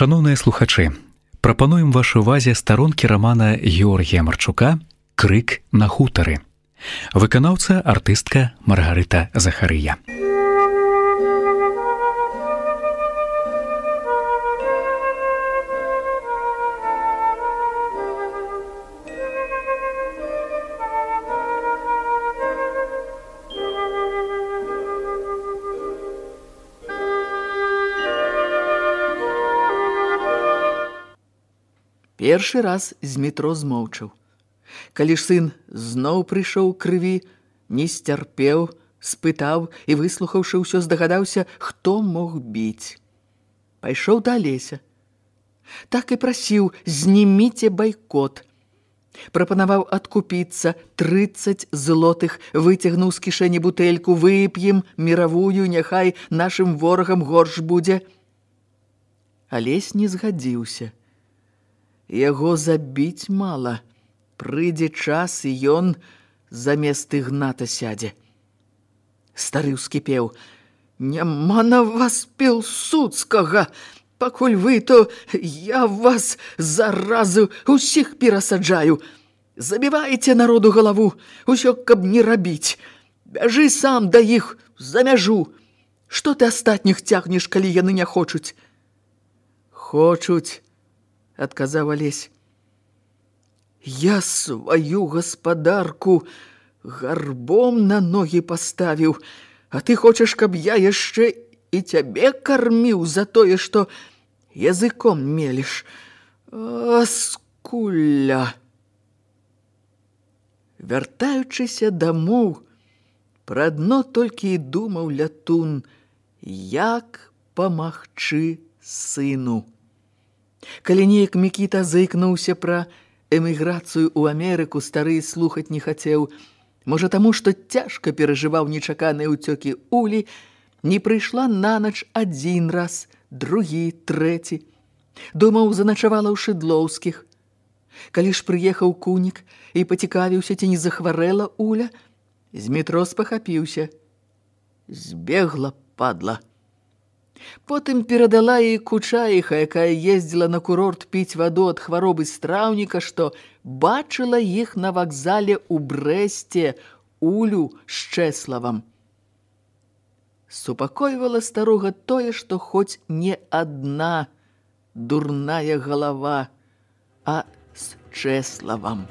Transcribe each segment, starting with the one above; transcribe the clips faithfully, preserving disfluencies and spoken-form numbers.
Шаноўныя слухачы, прапануем вашай увазе старонкі рамана Георгія Марчука «Крык на хутары». Выканаўца артыстка Маргарыта Захарыя. Першы раз Змітро змоўчаў. Калі ж сын зноў прыйшоў к крыві, не сцярпеў, спытаў і, выслухаўшы ўсё, здагадаўся, хто мог біць. Пайшоў да Алеся. Так і прасіў: зніміце байкот. Прапанаваў адкупіцца, трыццаць злотых, выцягнуў з кішэні бутэльку: вып'ем міравую, няхай нашым ворагам горш будзе. Алесь не згадзіўся. Яго забіць мала. Прыйдзе час, і ён замест Ігната сядзе. Стары ўскіпеў: няма на вас пілсудскага! Пакуль вы, то я вас заразу усіх перасаджаю. Забівайце народу галаву, усё каб не рабіць. Бяжы сам да іх за мяжу. Што ты астатніх цягнеш, калі яны не хочуць? Хочуць, адказаў Алесь. Я сваю гаспадарку гарбом на ногі паставіў, а ты хочаш, каб я яшчэ і цябе карміў за тое, што языком меліш. А, скуля! Вяртаючыся дамоў, пра адно толькі і думаў лятун, як памагчы сыну. Калі неяк Мікіта заікнуўся пра эміграцыю ў Амерыку, стары слухаць не хацеў. Можа, таму, што цяжка перажываў нечаканыя ўцёкі Улі, не прыйшла на ноч адзін раз, другі, трэці. Думаў, заначавала ў Шыдлоўскіх. Калі ж прыехаў Кунік і пацікавіўся, ці не захварэла Уля, Змітро спахапіўся. Збегла, падла. Потым перадала ей кучаіха, якая ездзіла на курорт піць ваду ад хваробы страўніка, што бачыла іх на вакзале ў Брэсце Улю з Чэславам. Супакойвала старога тое, што хоць не адна дурная галава, а з Чэславам.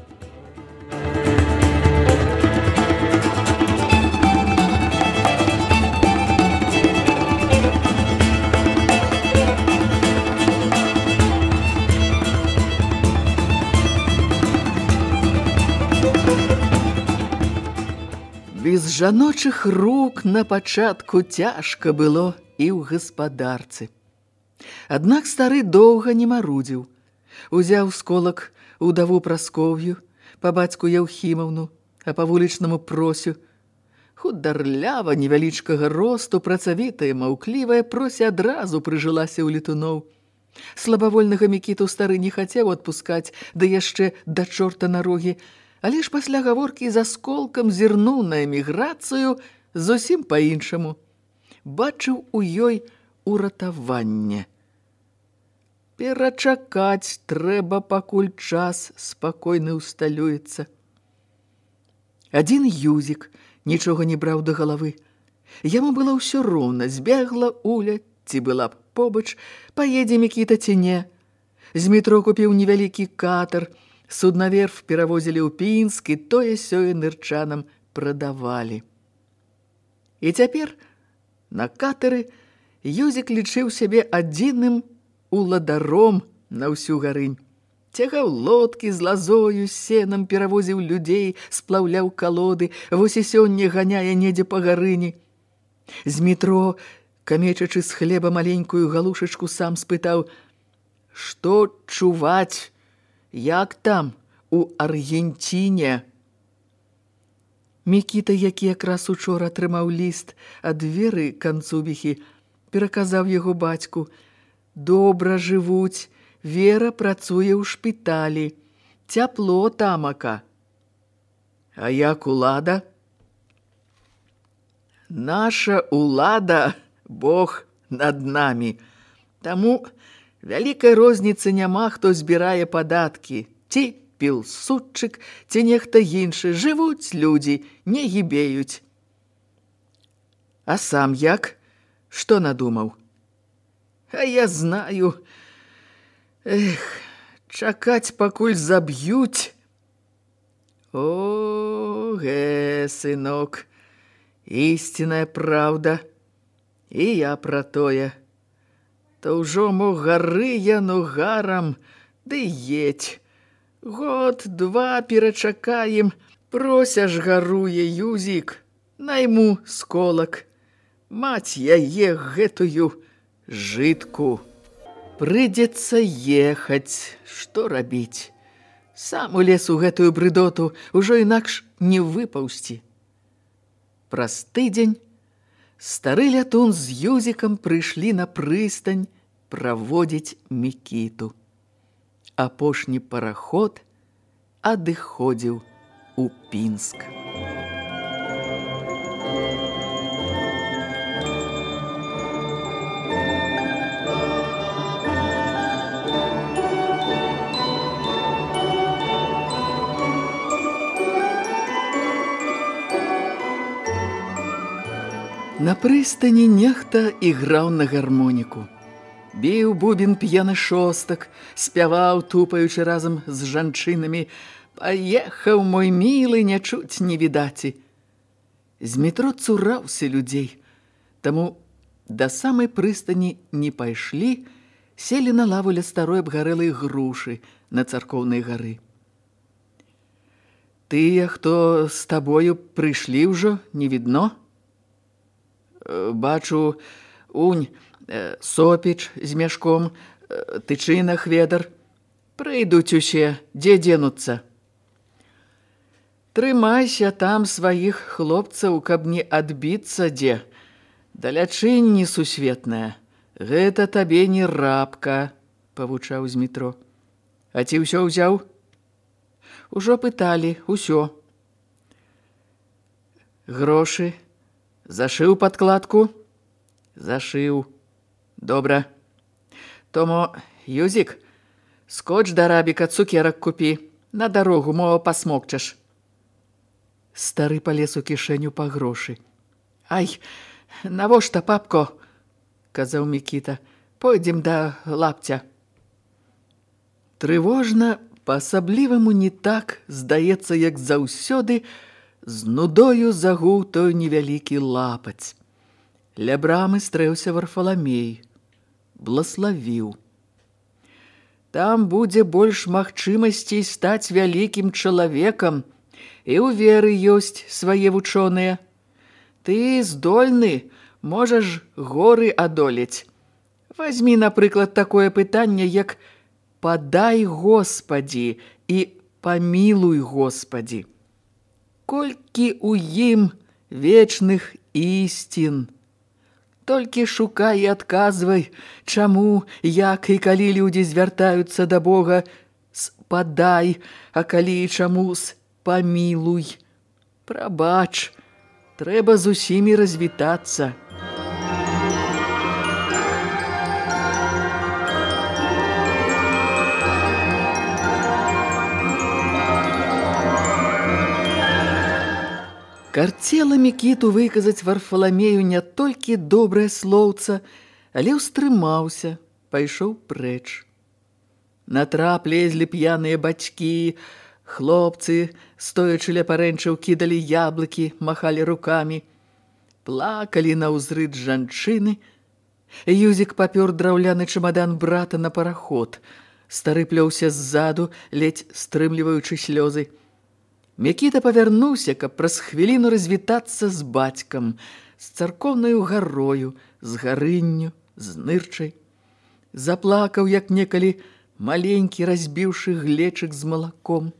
Без жаночых рук на пачатку цяжка было і ў гаспадарцы. Аднак стары доўга не марудзіў. Узяў з колак удаву Праскоўю, па бацьку Яўхімаўну, а па вулічнаму Просю. Хударлява, невялічкага росту, працавітая, маўклівая, Прося адразу прыжылася ў летуноў. Слабавольнага Мікіту стары не хацеў адпускаць, да яшчэ да чорта на рогі, але ж пасля гаворкі з асколкам зірнуў на эміграцыю зусім па-іншаму. Бачыў у ёй уратаванне. Перачакаць трэба, пакуль час спакойны ўсталюецца. Адзін Юзік нічога не браў да галавы. Яму было ўсё роўна, збегла Уля, ці была б побач, паедзе Мікіта ці не. Змітро купіў невялікі катар, суднаверф перавозілі ў Пінск, і тое-сёе нырчанам прадавалі. І цяпер на катары Юзік лічыў сябе адзіным уладаром на ўсю гарынь. Цягаў лодкі з лазою, сенам, перавозіў людзей, сплаўляў калоды, вось і сёння ганяе недзе па гарыні. Змітро, камечачы з хлеба маленькую галушачку, сам спытаў: што чуваць? Як там, у Аргенціне? Мікіта, які якраз учора атрымаў ліст ад Веры Канцубіхі, пераказаў яго бацьку: добра жывуць, Вера працуе ў шпіталі, цяпло тамака. А як улада? Наша улада, Бог над намі. Таму Вялікай розніцы няма, хто збірае падаткі. Ці пілсудчык, ці нехта іншы. Жывуць людзі, не гібеюць. А сам як? Што надумаў? А я знаю. Эх, чакаць, пакуль заб'юць. О, ге, сынок, ісціная праўда. І я пра тое. То ўжо мо гары яно гарам, ды едь. Год-два перачакаем, просяш гаруе юзік, найму сколак. Маць яе гэтую жытку. Прыйдзецца ехаць, што рабіць? Сам у лес у гэтую брыдоту ўжо інакш не выпаўсці. Праз тыдзень стары лятун з юзікам прыйшлі на прыстань праводзіць Мікіту. Апошні параход адыходзіў у Пінск. На прыстані нехта іграў на гармоніку. Біў бубен п'яны шостак, спяваў, тупаючы разам з жанчынамі. «Паехаў, мой мілы, не чуць не відаці». З метро цураўся людзей, таму да самай прыстані не пайшлі, селі на лаву ля старой абгарэлай грушы на царкоўнай гары. «Тыя, хто з табою прыйшлі ўжо, не відно?» «Бачу, унь, Сопіч з мяшком, Тычына Хведар. Прыйдуць усе, дзе денуцца?» «Трымайся там сваіх хлопцаў, каб не адбіцца дзе. Далячынь несусветная. Гэта табе не рабка», – павучаў з метро. «А ці ўсё ўзяў?» «Ужо пыталі, усё». «Грошы? Зашыў падкладку?» «Зашыў. Добра. Томо, Юзік, скоч да рабіка, цукерак купі. На дарогу, мо пасмокчаш». Стары палез у кішэню па грошы. «Ай, навошта, папко?» – казаў Мікіта. «Пойдзем да лапця». Трывожна, па-асабліваму не так, здаецца, як заўсёды, з нудою загуў той невялікі лапаць. Ля брамы стрэўся Варфаламей. Блаславіў. «Там будзе больш магчымасцей стаць вялікім чалавекам, і ў веры ёсць свае вучоныя. Ты здольны, можаш горы адолець. Вазьмі, напрыклад, такое пытанне, як «Падай, Господі» і «Памілуй, Господі». Колькі ў ім вечных ісцін. Толькі шукай і адказвай, чаму, як і калі людзі звяртаюцца да Бога з «падай», а калі і чаму з «памілуй». Прабач, трэба з усімі развітацца. Карцела Мікіту выказаць Варфаламею не толькі добрае слоўца, але ўстрымаўся, пайшоў прэч. На трап лезлі п'яныя бацькі, хлопцы, стоячы ля парэнчаў, кідалі яблыкі, махалі рукамі. Плакалі наўзрыд жанчыны. Юзік папёр драўляны чамадан брата на параход. Стары плёўся ззаду, ледзь стрымліваючы слёзы. Мікіта павярнуўся, каб праз хвіліну развітацца з бацькам, з царкоўнаю гарою, з гарынню, з нырчай. Заплакаў, як некалі, маленькі, разбіўшы глечык з малаком.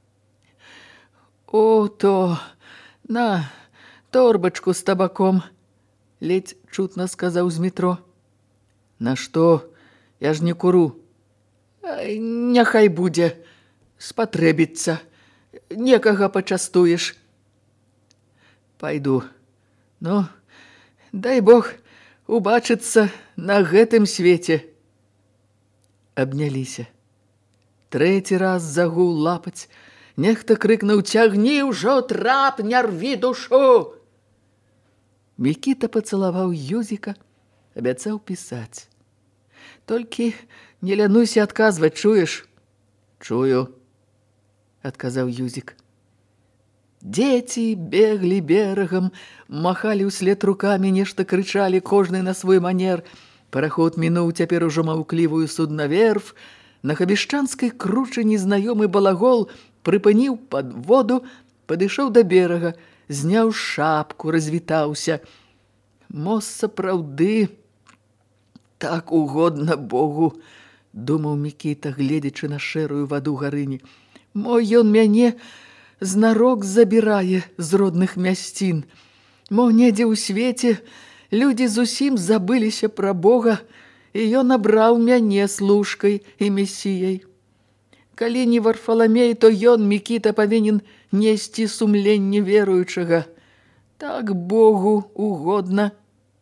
«О, то, на, торбачку з табаком», – ледзь чутна сказаў з метро. «На што? Я ж не куру». «Ай, няхай будзе, спатрэбіцца. Некага пачастуеш». «Пайду. Ну, дай Бог убачыцца на гэтым свеце». абняліся. Трэці раз загуў лапаць. Нехта крыкнуў: «Цягні ўжо трап, не рві душу!» Мікіта пацалаваў Юзіка, абяцаў пісаць. «Толькі не лянуся адказваць, чуеш?» «Чую», — адказаў Юзік. Дзеці беглі берагам, махалі ўслед рукамі, нешта крычалі, кожны на свой манер. Параход мінуў цяпер ужо маўклівую суднаверф. На хабішчанскай кручы незнаёмы балагол прыпыніў пад воду, падышоў да берага, зняў шапку, развітаўся. «Мо сапраўды так угодна Богу», — думаў Мікіта, гледзячы на шэрую ваду гарыні. «Мо ён мяне знарок забірае з родных мясцін. Мо недзе ў свеце людзі зусім забыліся пра Бога, і ён абраў мяне служкай і месіяй. Калі не Варфаламей, то ён, Мікіта, павінен несці сумленне веруючага. Так Богу угодна».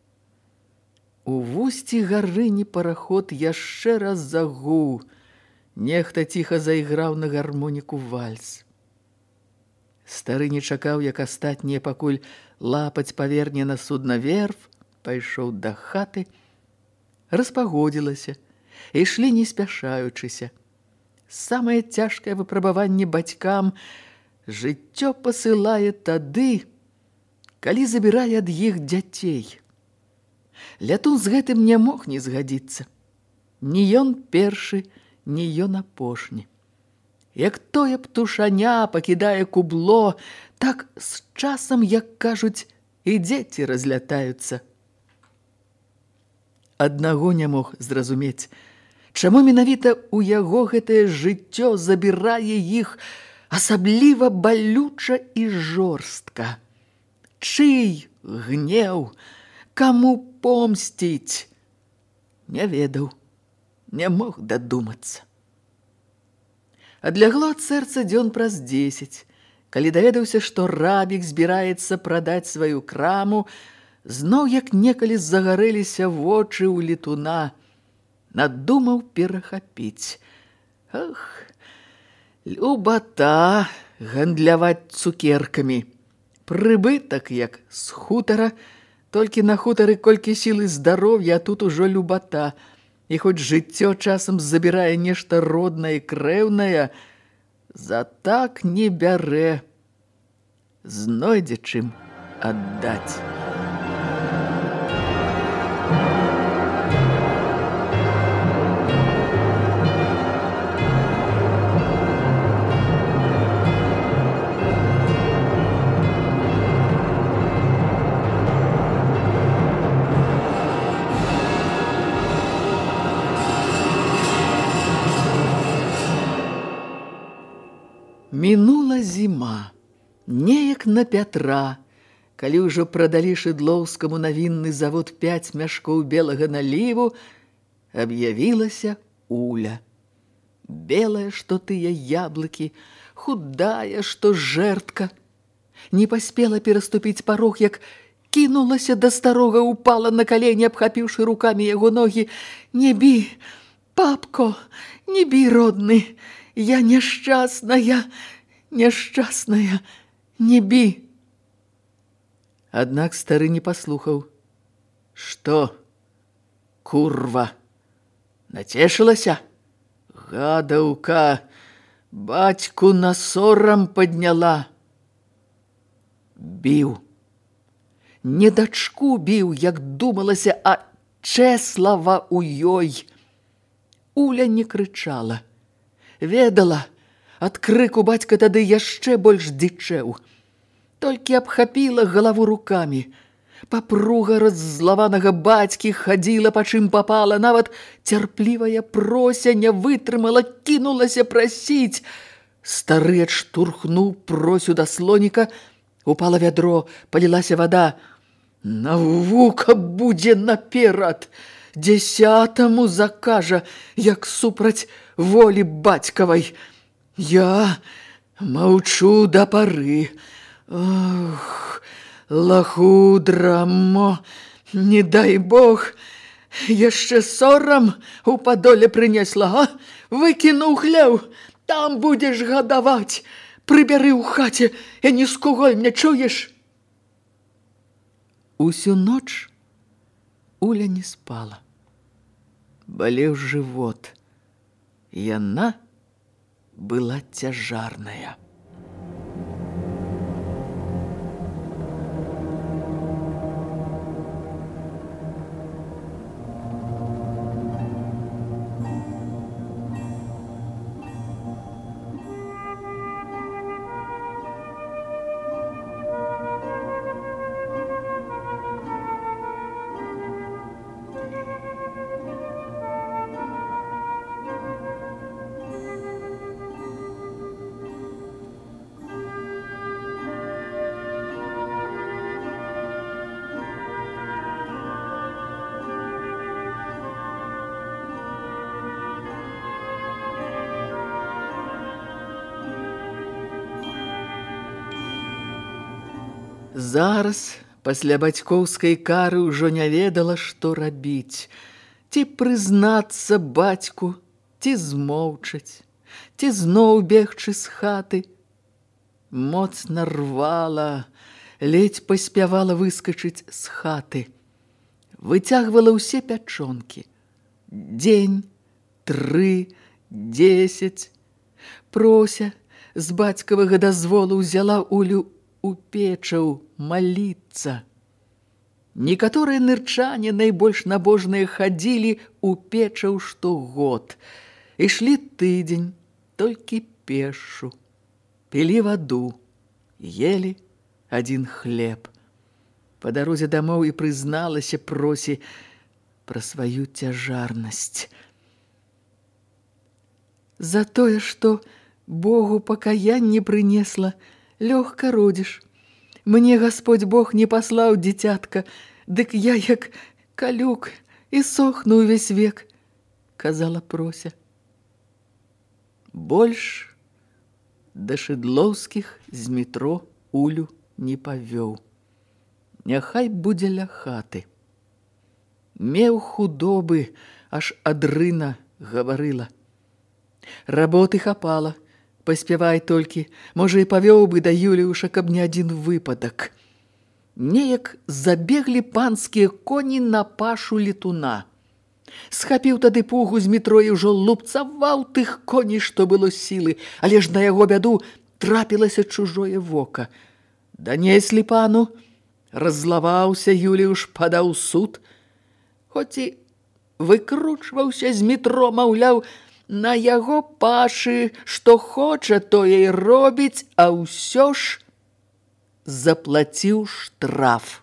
У вусці гарыні параход яшчэ раз загуў. Нехта ціха зайграў на гармоніку вальс. Стары не чакаў, як астатнія, пакуль лапаць паверне на суднаверф, пайшоў да хаты. Распагодзілася, ішлі не спяшаючыся. Самае цяжкае выпрабаванне бацькам жыццё пасылае тады, калі забірае ад іх дзяцей. Лятун з гэтым не мог не згадзіцца. Ні ён першы, ні ён апошні. Як тое птушаня пакідае кубло, так з часам, як кажуць, і дзеці разлятаюцца. Аднаго не мог зразумець, чаму менавіта ў яго гэтае жыццё забірае іх асабліва балюча і жорстка. Чый гнеў, каму помсціць? Не ведаў, не мог дадумацца. Адлягло ад сэрца дзён праз дзесяць. Калі даведаўся, што рабік збіраецца прадаць сваю краму, зноў як некалі загарэліся вочы ў летуна. Надумаў перахапіць. Ах, любата гандляваць цукеркамі. Прыбытак, як з хутара, толькі на хутары колькі сілы здароўя, а тут ужо любата. І хоць жыццё часам забірае нешта роднае і крэўнае, за так не бярэ. Знойдзе чым аддаць. Мінула зіма, неяк на Пятра, калі ўжо прадалі Шыдлоўскаму на вінны завод пяць мяшкоў белага наліву, аб'явілася Уля. Белая, што тыя яблыкі, худая, што жэртка. Не паспела пераступіць парог, як кінулася да старога, упала на калені, абхапіўшы рукамі яго ногі. «Не бі, папко, не бі, родны! Я няшчасная, няшчасная, не бі!» Аднак стары не паслухаў. «Што, курва, нацешылася? Гадаўка, бацьку на сорам падняла!» Біў. Не дачку біў, як думалася, а Чэслава ў ёй. Уля не крычала. Ведала, ад крыку бацька тады яшчэ больш дзічэў. Толькі абхапіла галаву рукамі. Папруга раззлаванага бацькі хадзіла па чым папала, нават цярплівая прося не вытрымала, кінулася прасіць. Стары адштурхнуў просю да слоніка, упала вядро, палілася вада. Навука будзе наперад, дзесятаму закажа, як супраць волі бацькавай. Я маўчу да пары. Ох, лахудра мо, не дай Бог, Яшчэ сорам у падоле прынесла, а? Выкінуў хлеў, там будзеш гадаваць. Прыбяры ў хаце, я не скуголь, мне чуеш? Усю ноч Уля не спала. Балеў жывот. Яна была цяжарная. Зараз, пасля бацькоўскай кары, ўжо не ведала, што рабіць. Ці прызнацца бацьку, ці змоўчаць, ці зноў бегчы з хаты. Моцна рвала, ледзь паспявала выскачыць з хаты. Выцягвала ўсе пячонкі. Дзень, тры, дзесяць. Прося з бацькавага дазволу ўзяла Улю у печаў маліцца. Некаторыя нырчане, найбольш набожныя, хадзілі у печаў штогод. Ішлі тыдзень, толькі пешшу. Пілі ваду, елі адзін хлеб. Па дарозе дамоў і прызналася Просі пра сваю цяжарнасць. За тое, што Богу пакаянне прынесла, лёгка родзіш. Мне Гасподь Бог не паслаў дзіцятка, дык я як калюк і сохну ўвесь век, казала Прося. Больш да Шыдлоўскіх з метро Улю не павёў. Няхай будзе ля хаты. Меў худобы, аж адрына гаварыла. Работы хапала. Паспявай толькі, можа, і павёў бы да Юліуша, каб не адзін выпадак. Неяк забеглі панскія коні на пашу летуна. Схапіў тады пугу з метро і ўжо лупцаваў тых коней, што было сілы, але ж на яго бяду трапілася чужое вока. Данеслі пану, раззлаваўся Юліуш, падаў суд, хоць і выкручваўся з метро, маўляў, на яго пашы, што хоча, тое і робіць, а ўсё ж заплаціў штраф.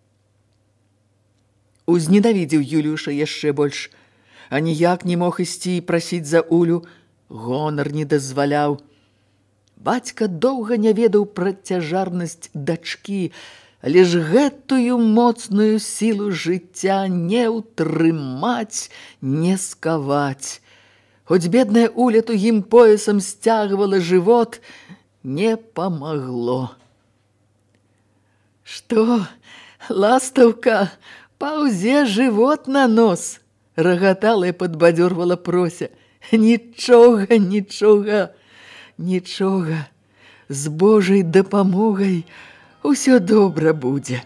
Узненавідзеў Юліуша яшчэ больш, а ніяк не мог ісці і прасіць за Улю, гонар не дазваляў. Бацька доўга не ведаў пра цяжарнасць дачкі, але ж гэтую моцную сілу жыцця не ўтрымаць, не скаваць. Хоць бедная Уля тугім поясам сцягвала жывот, не памагло. Што, ластаўка, паўзе жывот на нос, рагатала і падбадзёрвала Прося. Нічога, нічога, нічога, з Божай дапамогай усё добра будзе.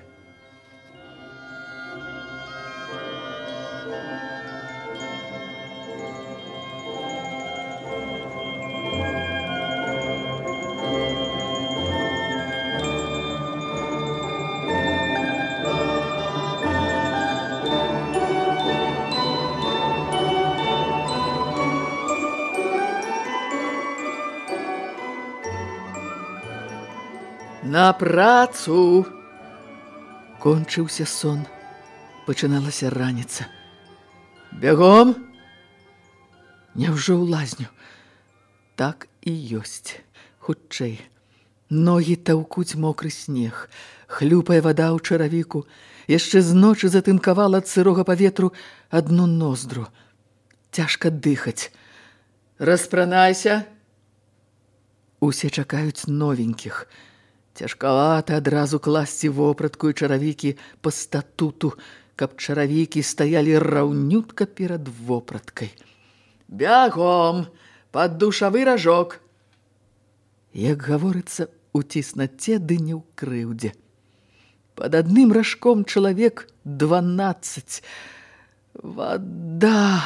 На працу! Кончыўся сон. Пачыналася раніца. Бягом! Няўжо ў лазню? Так і ёсць. Хутчэй. Ногі таўкуць мокры снег. Хлюпае вада ў чаравіку. Яшчэ з ночы затынкавала ад сырога паветру адну ноздру. Цяжка дыхаць. Распранайся! Усе чакаюць новенькіх. Цяжкавата адразу класці вопратку і чаравікі па статуту, каб чаравікі стаялі раўнютка перад вопраткай. «Бягом! Пад душавы ражок!» Як гаворыцца, у цеснаце ды не ў крыўдзе. Пад адным ражком чалавек дванаццаць. Вада,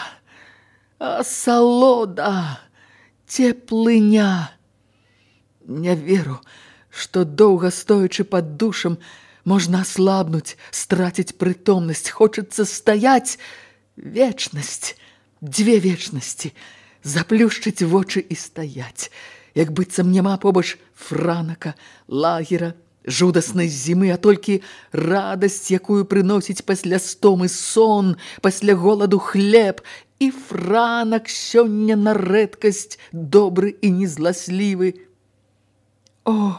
асалода, цеплыня. Не веру, што доўга стоячы пад душам можна аслабнуць, страціць прытомнасць. Хочацца стаяць. Вечнасць, дзве вечнасці. Заплюшчыць вочы і стаяць. Як быццам няма побач франака, лагера, жудаснай зімы, а толькі радасць, якую прыносіць пасля стомы сон, пасля голаду хлеб. І франак сёння на рэдкасць добры і незласлівы. О,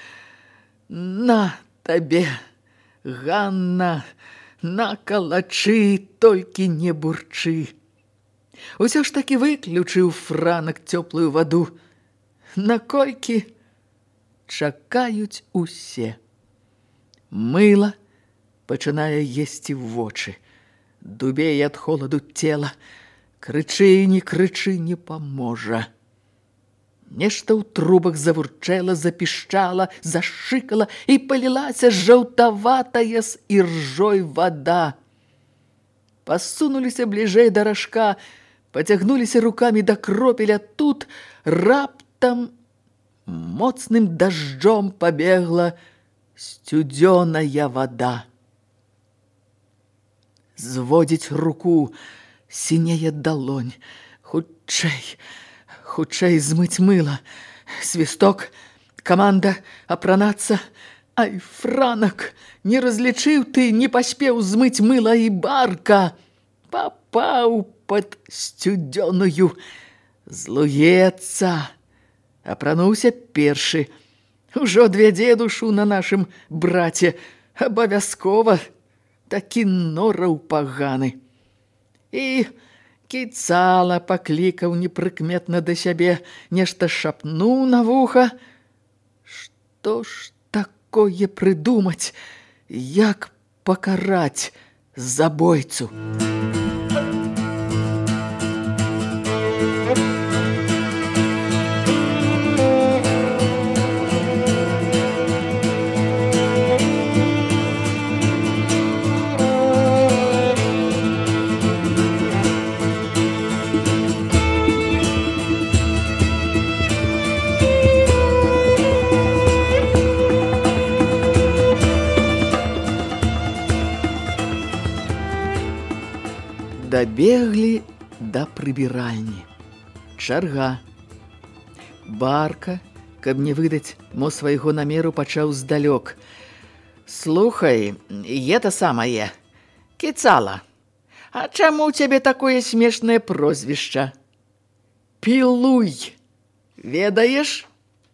на табе, Ганна, на калачы, толькі не бурчы. Усё ж такі выключыў франак цёплую ваду. Наколькі чакаюць усе. Мыла пачынае есці вочы. Дубее ад холаду цела. Крычы, не крычы, не паможа. Нешта ў трубах завурчэла, запішчала, зашыкала і палілася жаўтаватая з іржой вада. Пасунуліся бліжэй да ражка, пацягнуліся рукамі да кропеля. Тут раптам моцным дажджом пабегла сцюдзёная вада. Зводзіць руку, сінее далонь. Хутчэй, хутчэй змыць мыла. Свісток, каманда, апранацца. Ай, франак, не разлічыў ты, не паспеў змыць мыла і барка. Папаў пад сцюдзёную. Злуецца. Апрануўся першы. Ужо адвядзе душу на нашым браце. Абавязкова. Такі нораў паганы. І кіцала паклікаў непрыкметна да сябе, нешта шапнуў на вуха. Што ж такое прыдумаць, як пакараць забойцу? Дабеглі да прыбіральні. Чарга. Барка, каб не выдаць мо свайго намеру, пачаў здалёк. «Слухай, это самае, кіцала, а чаму ў цябе такое смешнае прозвішча? Пілуй, ведаеш?»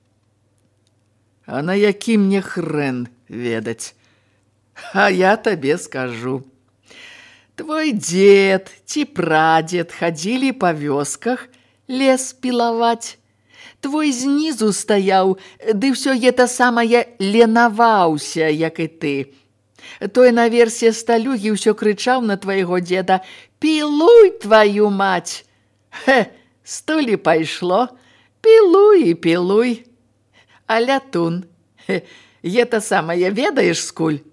«А на які мне хрен ведаць? А я табе скажу. Твой дзед ці прадзед хадзілі па вёсках лес пілаваць. Твой знізу стаяў, ды ўсё гэта самае ленаваўся, як і ты. Той наверсе сталюгі ўсё крычаў на твайго дзеда: «Пілуй, тваю мать!» Хе, стулі пайшло, пілуй і пілуй. А лятун, хе, гэта самае ведаеш скуль?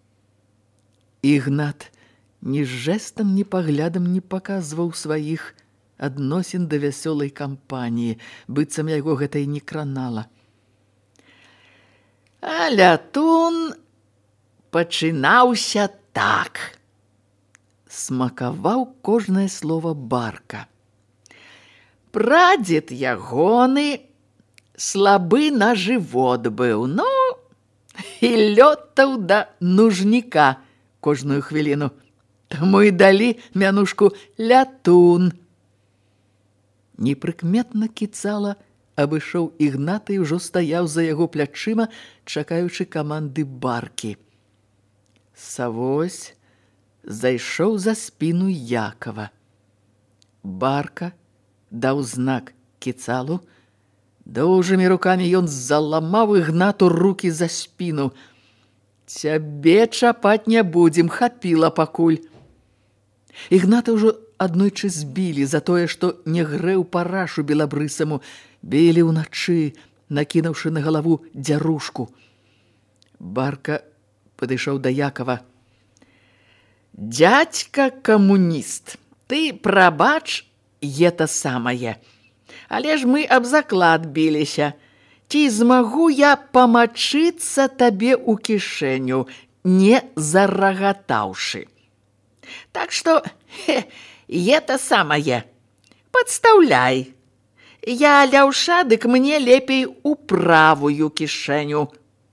Ігнат ні жэстам, ні паглядам не паказваў сваіх адносін да вясёлай кампаніі, быццам яго гэта і не кранала. А лятун пачынаўся так. Смакаваў кожнае слова барка. Прадзед ягоны слабы на жывот быў, ну, і лётаў да нужніка кожную хвіліну. Таму і далі мянушку лятун. Непрыкметна кіцала абышоў Ігната і ўжо стаяў за яго плячыма, чакаючы каманды баркі. Савось зайшоў за спіну Якова. Барка даў знак кіцалу. Доўжымі рукамі ён заламаў Ігнату рукі за спіну. Цябе чапаць не будзем, хапіла пакуль. Ігната ўжо аднойчы збілі за тое, што не грэў парашу белабрысаму, білі ўначы, накінуўшы на галаву дзярушку. Барка падышоў да Якова. Дядька камуніст, ты прабач, ета самае. Але ж мы аб заклад біліся. Ці змагу я памачыцца табе ў кішэню, не зарагатаўшы. Так што, хе, ета самае, падстаўляй. Я ляўша, дык мне лепей у правую кішэню.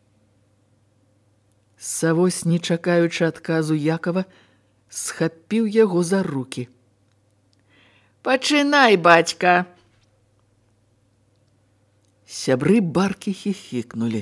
Савось, не чакаючы адказу Якова, схапіў яго за рукі. Пачынай, бацька. Сябры Баркі хіхікнулі.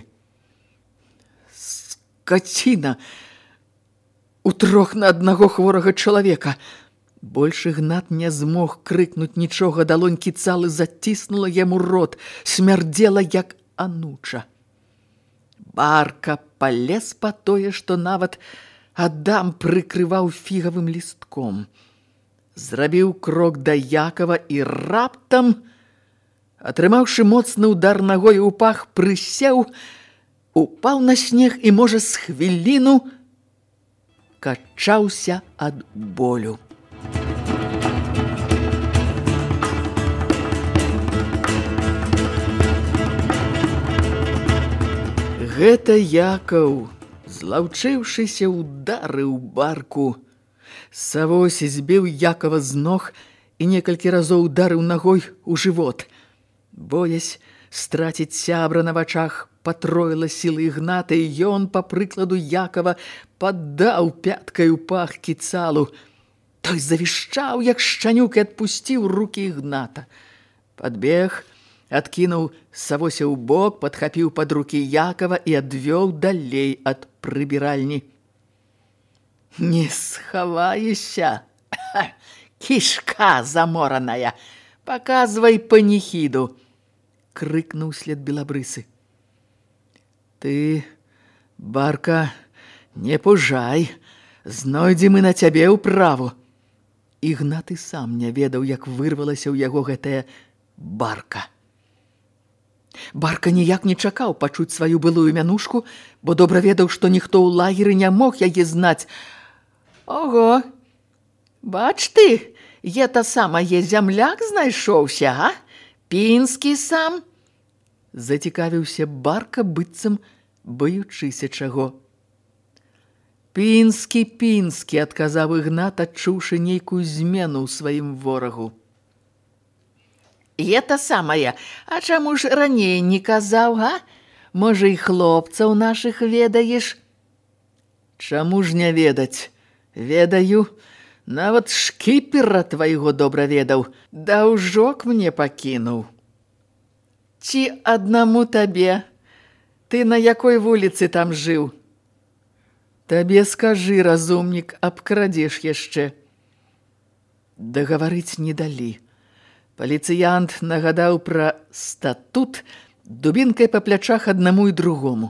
Скаціна! Утрох на аднаго хворага чалавека. Больш Ігнат не змог крыкнуць нічога, далонь кіцалы заціснула яму рот, смярдзела, як ануча. Барка палез па тое, што нават Адам прыкрываў фігавым лістком. Зрабіў крок да Якова і раптам, атрымаўшы моцны удар нагой у пах, прысеў, упаў на снег і, можа, з хвіліну качаўся ад болю. Гэта Якаў, злаўчыўшыся, ударыў Барку. Савось збіў Якова з ног і некалькі разоў ударыў ногой у жывот. Боясь страціць сябра на вачах, патроіла сілы Ігната, і ён, па прыкладу Якова, паддаў пяткай у пах кіцалу. Той завішчаў, як шчанюк, і адпусціў рукі Ігната. Падбег, адкінуў Савося ў бок, падхапіў пад рукі Якова і адвёў далей ад прыбіральні. Не схаваешся, кішка замораная, паказвай паніхіду, крыкнуў след белабрысы. Ты, Барка, не пужай, знойдзем і на цябе ўправу. Ігнат і сам не ведаў, як вырвалася ў яго гэтая Барка. Барка ніяк не чакаў пачуць сваю былую мянушку, бо добра ведаў, што ніхто ў лагеры не мог яе знаць. Ого, бач ты, ета самае зямляк знайшоўся, а? Пінскі сам? Зацікавіўся Барка, быццам баючыся чаго. Пінскі, пінскі, адказаў Ігнат, адчуўшы нейкую змену ў сваім ворагу. Ета самае, а чаму ж раней не казаў, га? Можа, і хлопцаў нашых ведаеш? Чаму ж не ведаць? Ведаю, нават шкіпера твайго добра ведаў, даўжок мне пакінуў. Ці аднаму табе? Ты на якой вуліцы там жыў? Табе скажы, разумнік, абкрадзеш яшчэ. Дагаварыць не далі. Паліцыянт нагадаў пра статут, дубінкай па плячах аднаму і другому.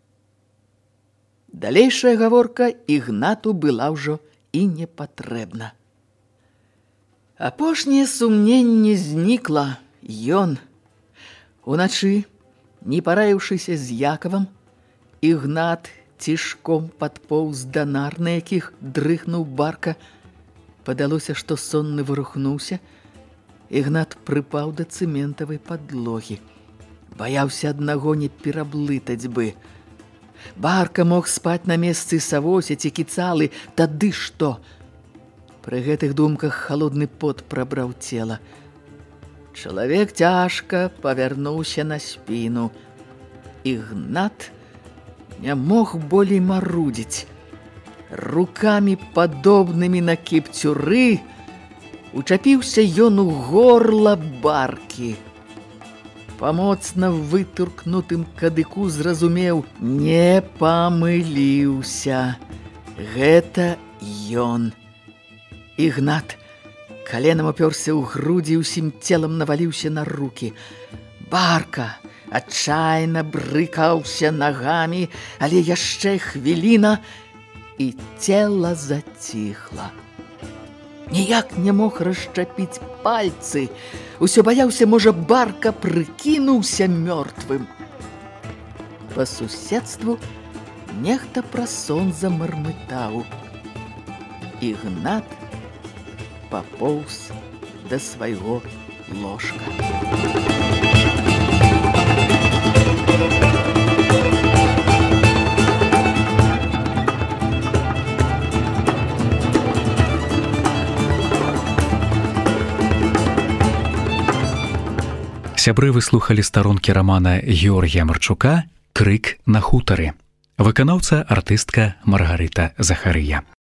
Далейшая гаворка Ігнату была ўжо і не патрэбна. Апошняе сумненне знікла. Ён, уначы, не параіўшыся з Якавам, Ігнат цішком падпоўз да нар, на якіх дрыхнуў Барка. Падалося, што сонны вырухнуўся. Ігнат прыпаў да цэментавай падлогі. Баяўся аднаго не пераблытаць бы. Барка мог спаць на месцы Савося ці кіцалы, тады што? Пры гэтых думках халодны пот прабраў цела. Чалавек цяжка павярнуўся на спіну. Ігнат не мог болей марудзіць. Рукамі, падобнымі на кіпцюры, учапіўся ён у горла Баркі. Па моцна вытуркнутым кадыку зразумеў, не памыліўся. Гэта ён. Ігнат каленам упёрся ў грудзі і ўсім целам наваліўся на рукі. Барка адчайна брыкаўся нагамі, але яшчэ хвіліна, і цела заціхла. Ніяк не мог расчапіць пальцы. Усё баяўся, можа, Барка прыкінуўся мёртвым. Па суседству нехта пра сон замармытаў. Ігнат папоўз да свайго ложка. Сябры, вы слухалі старонкі рамана Георгія Марчука «Крык на хутары». Выканаўца артыстка Маргарыта Захарыя.